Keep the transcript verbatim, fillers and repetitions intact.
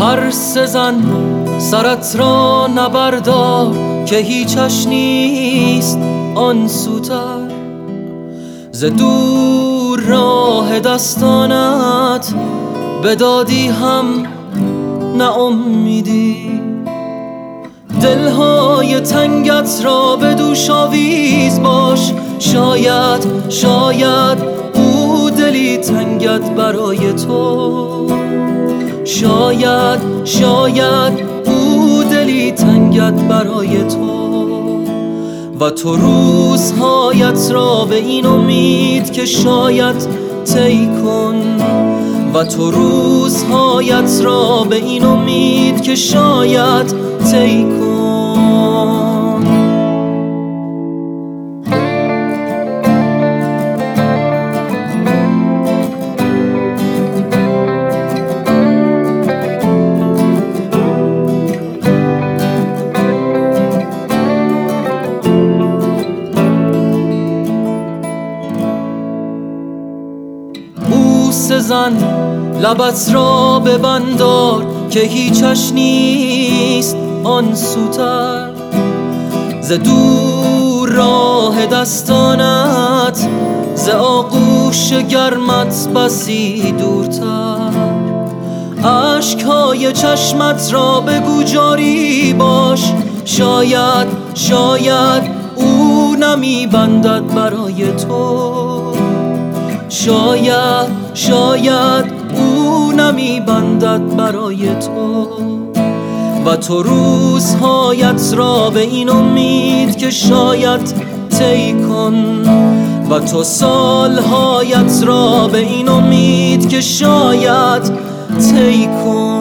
عرصه زن سرت را نبردار که هیچش نیست آن سوتر. ز دور راه دستانت بدادی هم نه امیدی، دلهای تنگت را به دوش آویز باش. شاید شاید او دلی تنگت برای تو، شاید شاید او دلی تنگت برای تو. و تو روزهایت را به این امید که شاید طی کن، و تو روزهایت را به این امید که شاید طی کن. بوسه زن لبت را ببندار که هیچش نیست آن سوتر. ز دور راه دستانت ز آغوش گرمت بسی دورتر. اشکهای چشمت را بگو جاری باش. شاید شاید او نمی بندد برای تو، شاید شاید او نمی بندد برای تو. و تو روزهایت را به این امید که شاید طی کن، و تو سالهایت را به این امید که شاید طی کن.